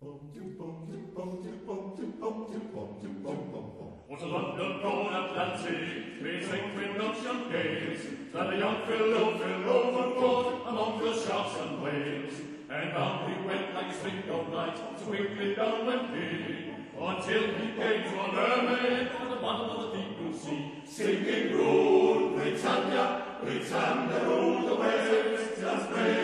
Was a London born Atlantic, beset with ocean gales, that a young fellow fell overboard among the sharks and whales. And down he went like a streak of light, so quickly down went he, until he came to a mermaid at the bottom of the deep blue sea, singing, "Rule, Britannia, Britannia, rule the waves, just brave."